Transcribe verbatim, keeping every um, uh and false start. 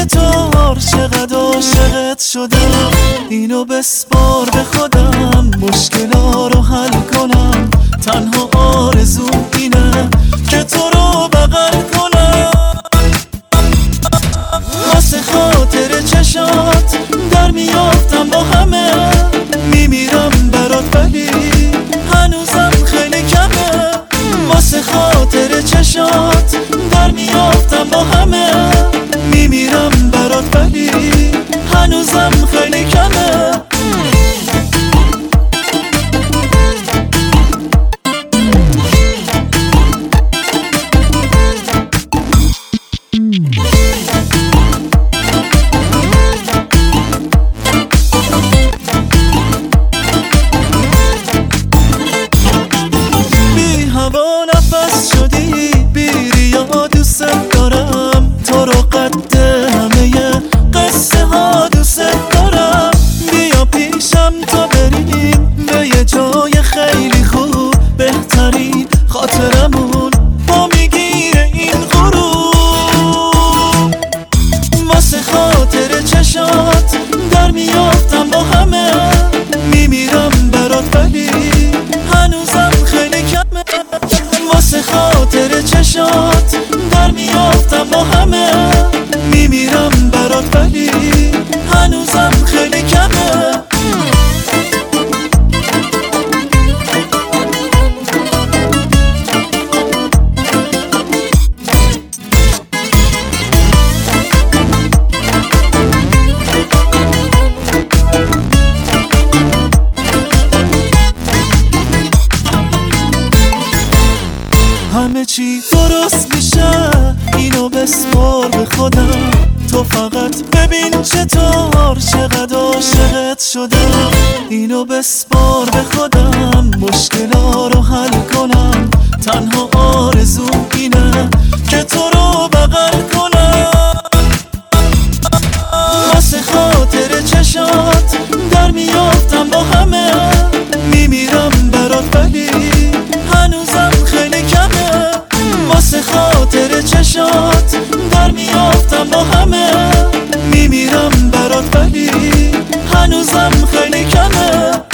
چطور چقدر عاشقت شدم. اینو بسپار به خودم، مشکلا رو حل کنم. تنها آرزوم اینه که تو رو بغل کنم. واسه خاطر چشات در میافتم با همه. میمیرم برات ولی هنوزم خیلی کمه. واسه خاطر چشات در میافتم با همه. میمیرم برات ولی هنوزم خیلی کمه. بی هوا نفس شدی، بی ریا دوست دارم. تو رو قد همه قصه ها دوست دارم. بیا پیشم تا بریم به یه جای خیلی خوب. بهترین خاطرمون با میگیره این غروب. واسه خاطر چشات در میافتم با همه. میمیرم برات ولی هنوزم خیلی کمه. واسه خاطر چشات در میافتم با همه. میمیرم برات ولی هنوزم خیلی کمه. همه چی درست میشه، اینو بسپار به خودم. تو فقط ببین چطور چقدر عاشقت شدم. اینو بسپار به خودم، مشکلا رو حل کنم. تنها آرزوم اینه که تو رو بغل کنم. واسه خاطر چشات در میافتم با همه. میمیرم برات ولی هنوزم خیلی کمه. واسه خاطر چشات در میافتم با همه. میمیرم برات ولی هنوزم خیلی کمه.